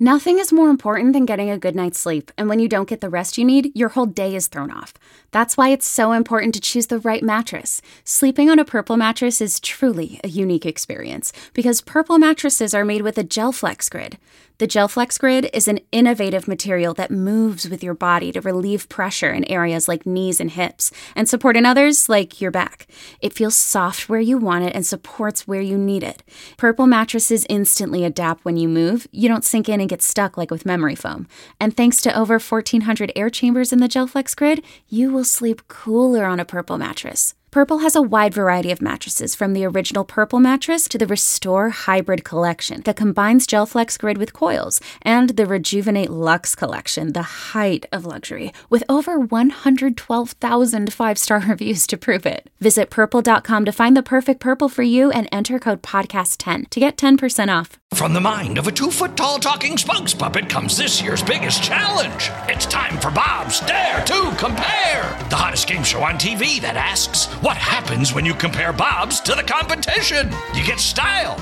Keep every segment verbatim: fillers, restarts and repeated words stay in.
Nothing is more important than getting a good night's sleep, and when you don't get the rest you need, your whole day is thrown off. That's why it's so important to choose the right mattress. Sleeping on a Purple mattress is truly a unique experience, because Purple mattresses are made with a GelFlex Grid. The GelFlex Grid is an innovative material that moves with your body to relieve pressure in areas like knees and hips, and support in others like your back. It feels soft where you want it and supports where you need it. Purple mattresses instantly adapt when you move. You don't sink in and get stuck like with memory foam. And thanks to over fourteen hundred air chambers in the GelFlex Grid, you will sleep cooler on a Purple mattress. Purple has a wide variety of mattresses, from the original Purple mattress to the Restore Hybrid collection that combines GelFlex Grid with coils, and the Rejuvenate Luxe collection, the height of luxury, with over one hundred twelve thousand five-star reviews to prove it. Visit purple dot com to find the perfect Purple for you and enter code podcast ten to get ten percent off. From the mind of a two-foot-tall talking spokes puppet comes this year's biggest challenge. It's time for Bob's Dare to Compare, the hottest game show on T V that asks, what happens when you compare Bob's to the competition? You get style.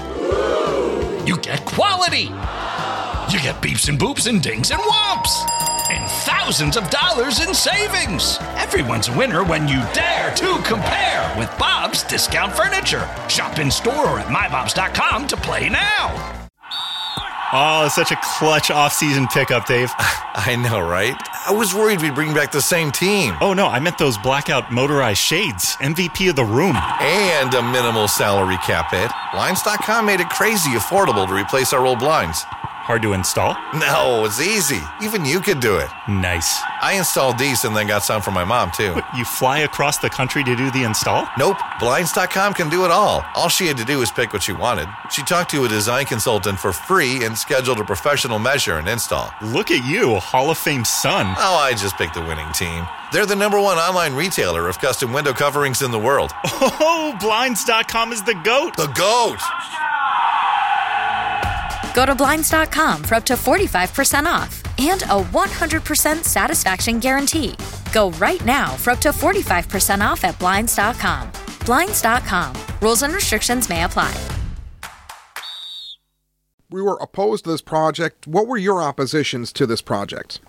You get quality. You get beeps and boops and dings and whomps. And thousands of dollars in savings. Everyone's a winner when you dare to compare with Bob's Discount Furniture. Shop in store or at my bobs dot com to play now. Oh, such a clutch off-season pickup, Dave. I know, right? I was worried we'd bring back the same team. Oh, no, I meant those blackout motorized shades. M V P of the room. And a minimal salary cap hit. Blinds dot com made it crazy affordable to replace our old blinds. Hard to install? No, it's easy. Even you could do it. Nice. I installed these and then got some for my mom, too. What, you fly across the country to do the install? Nope. Blinds dot com can do it all. All she had to do was pick what she wanted. She talked to a design consultant for free and scheduled a professional measure and install. Look at you, Hall of Fame son. Oh, I just picked the winning team. They're the number one online retailer of custom window coverings in the world. Oh, Blinds dot com is the GOAT. The GOAT! Go to Blinds dot com for up to forty-five percent off and a one hundred percent satisfaction guarantee. Go right now for up to forty-five percent off at Blinds dot com. Blinds dot com. Rules and restrictions may apply. We were opposed to this project. What were your oppositions to this project?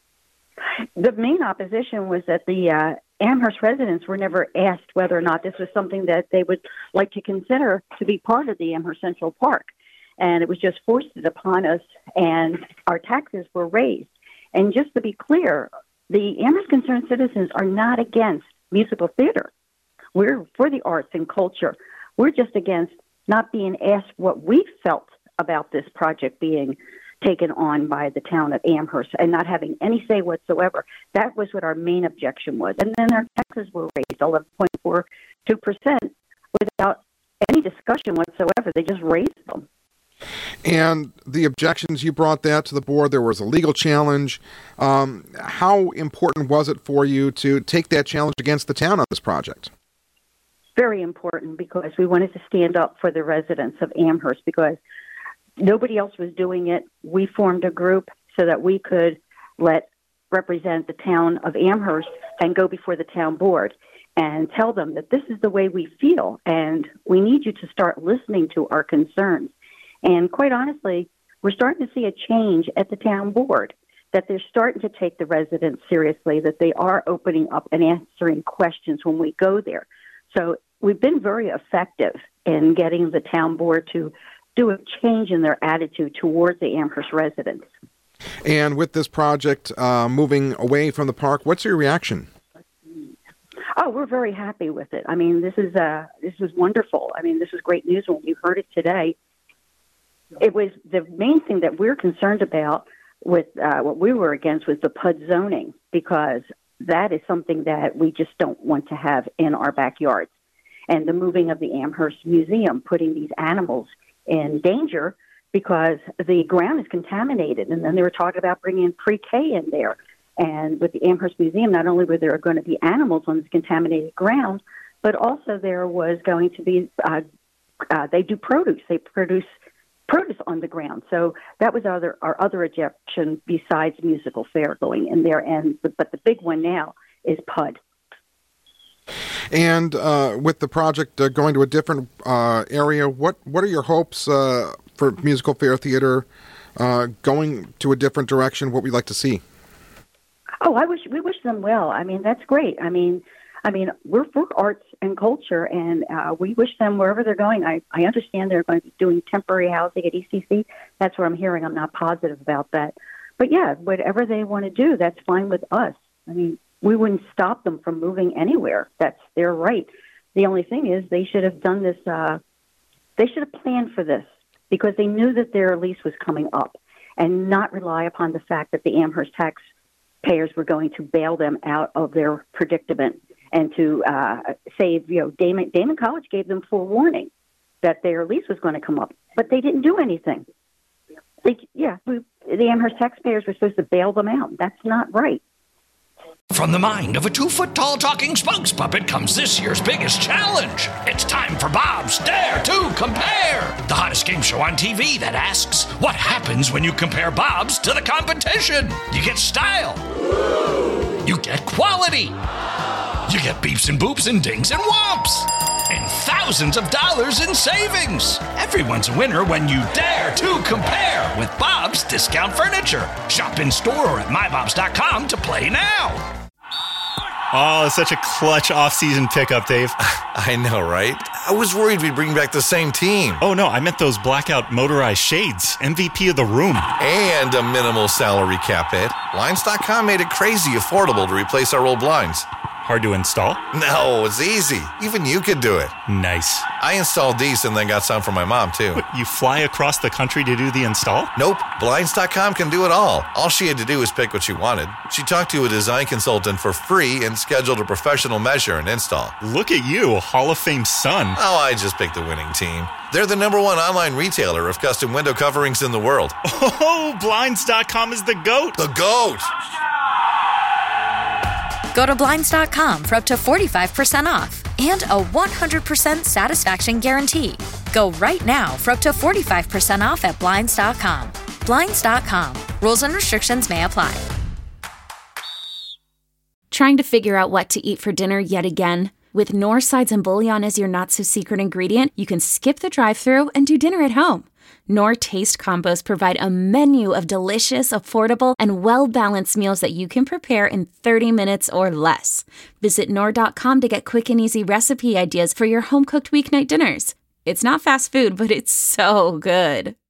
The main opposition was that the uh, Amherst residents were never asked whether or not this was something that they would like to consider to be part of the Amherst Central Park. And it was just foisted upon us, and our taxes were raised. And just to be clear, the Amherst Concerned Citizens are not against musical theater. We're for the arts and culture. We're just against not being asked what we felt about this project being taken on by the town of Amherst and not having any say whatsoever. That was what our main objection was. And then our taxes were raised eleven point four two percent without any discussion whatsoever. They just raised them. And the objections, you brought that to the board. There was a legal challenge. Um, how important was it for you to take that challenge against the town on this project? Very important, because we wanted to stand up for the residents of Amherst, because nobody else was doing it. We formed a group so that we could let represent the town of Amherst and go before the town board and tell them that this is the way we feel, and we need you to start listening to our concerns. And quite honestly, we're starting to see a change at the town board, that they're starting to take the residents seriously, that they are opening up and answering questions when we go there. So we've been very effective in getting the town board to do a change in their attitude towards the Amherst residents. And with this project uh, moving away from the park, what's your reaction? Oh, we're very happy with it. I mean, this is uh, this was wonderful. I mean, this was great news when you heard it today. It was the main thing that we're concerned about with uh, what we were against was the P U D zoning, because that is something that we just don't want to have in our backyards. And the moving of the Amherst Museum, putting these animals in danger because the ground is contaminated. And then they were talking about bringing pre-K in there. And with the Amherst Museum, not only were there going to be animals on this contaminated ground, but also there was going to be, uh, uh, they do produce. They produce produce on the ground. So that was our other, our other objection besides musical fair going in there. And but the big one now is P U D. And uh, with the project uh, going to a different uh, area, what, what are your hopes uh, for musical fair theater uh, going to a different direction, what we'd like to see? Oh, I wish we wish them well. I mean, that's great. I mean, I mean, we're for arts and culture, and uh, we wish them wherever they're going. I, I understand they're going to be doing temporary housing at E C C. That's what I'm hearing. I'm not positive about that. But, yeah, whatever they want to do, that's fine with us. I mean, we wouldn't stop them from moving anywhere. That's their right. The only thing is they should have done this. Uh, they should have planned for this because they knew that their lease was coming up and not rely upon the fact that the Amherst taxpayers were going to bail them out of their predicament and to uh, save, you know, Damon, Damon College gave them forewarning that their lease was going to come up, but they didn't do anything. They, yeah, we, the Amherst taxpayers were supposed to bail them out. That's not right. From the mind of a two-foot-tall talking spokes puppet comes this year's biggest challenge. It's time for Bob's Dare to Compare, the hottest game show on T V that asks, what happens when you compare Bob's to the competition? You get style. You get quality. You get beeps and boops and dings and whomps. And thousands of dollars in savings. Everyone's a winner when you dare to compare with Bob's Discount Furniture. Shop in store or at my bobs dot com to play now. Oh, such a clutch off-season pickup, Dave. I know, right? I was worried we'd bring back the same team. Oh, no, I meant those blackout motorized shades. M V P of the room. And a minimal salary cap hit. Blinds dot com made it crazy affordable to replace our old blinds. Hard to install? No, it's easy. Even you could do it. Nice. I installed these and then got some for my mom, too. What, you fly across the country to do the install? Nope. Blinds dot com can do it all. All she had to do was pick what she wanted. She talked to a design consultant for free and scheduled a professional measure and install. Look at you, Hall of Fame son. Oh, I just picked the winning team. They're the number one online retailer of custom window coverings in the world. Oh, Blinds dot com is the GOAT. The GOAT! Go to Blinds dot com for up to forty-five percent off and a one hundred percent satisfaction guarantee. Go right now for up to forty-five percent off at Blinds dot com. Blinds dot com. Rules and restrictions may apply. Trying to figure out what to eat for dinner yet again? With Knorr sides and bouillon as your not-so-secret ingredient, you can skip the drive-thru and do dinner at home. Knorr Taste Combos provide a menu of delicious, affordable, and well-balanced meals that you can prepare in thirty minutes or less. Visit Knorr dot com to get quick and easy recipe ideas for your home-cooked weeknight dinners. It's not fast food, but it's so good.